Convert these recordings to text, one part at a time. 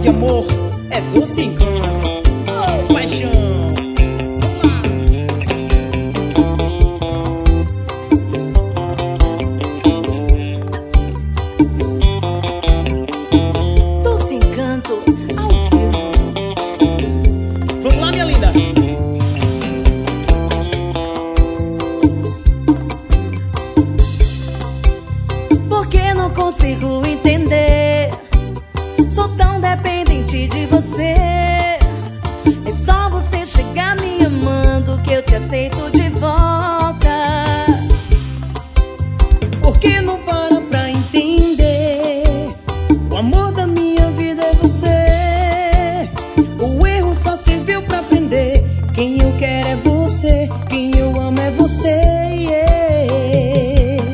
de amor é doce encanto. Oh, paixão. Doce encanto ao vivo. Vamos lá, minha linda. Porque não consigo entender. Sou tão dependente de você. É só você chegar me amando que eu te aceito de volta. Por que não para pra entender? O amor da minha vida é você. O erro só serviu pra aprender. Quem eu quero é você, quem eu amo é você, yeah.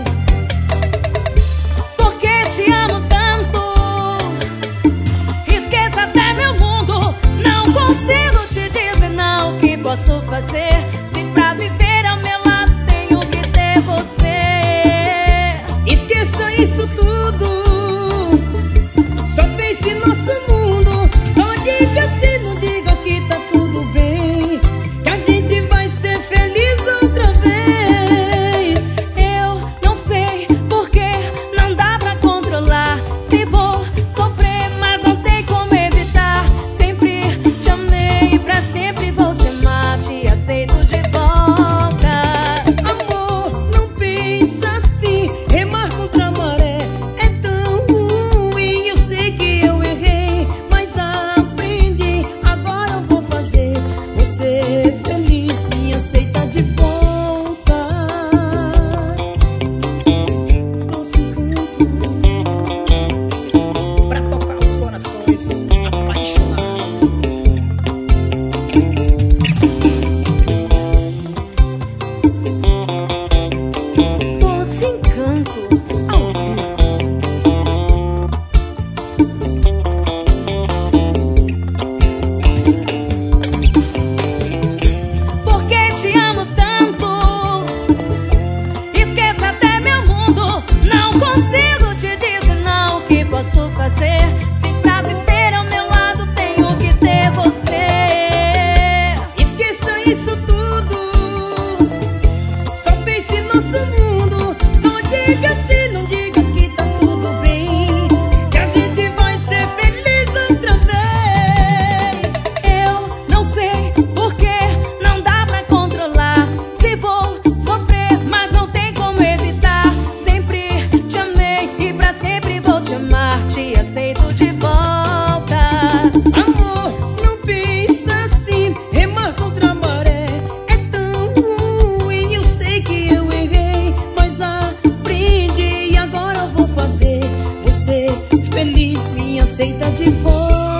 Porque te amo tanto, esqueça até meu mundo. Não consigo te dizer não. O que posso fazer se pra viver ao meu lado tenho que ter você? Esqueça isso tudo, só pense em nosso mundo. Só diga sim, não diga que tá tudo bem, que a gente vai ser feliz outra vez. Eu não sei porque não dá pra controlar. Se vou sofrer, mas não tem como evitar. Sempre te amei e pra sempre vou te amar. Te aceito de volta. Amor, não pensa assim, remar contra a maré é tão ruim. Eu sei que eu errei, mas aprendi. Agora eu vou fazer você feliz, me aceita de volta. Doce encanto pra tocar os corações apaixonados. Doce encanto ao vivo. Porque te amo tanto, esqueça até meu mundo. Não consigo te dizer não. O que posso fazer se pra viver ao meu lado tenho que ter você? Esqueça isso tudo, só pense em nosso mundo. Só diga sim, não diga que tá tudo bem, que a gente vai ser feliz outra vez. Eu não sei porque não dá pra controlar. Se vou sofrer, mas não tem como evitar. Sempre te amei e pra sempre vou te amar. Te aceito de volta. Amor, não pensa assim, remar contra a maré é tão ruim. Eu sei que eu errei, mas aprendi. E agora eu vou fazer você feliz, me aceita de volta.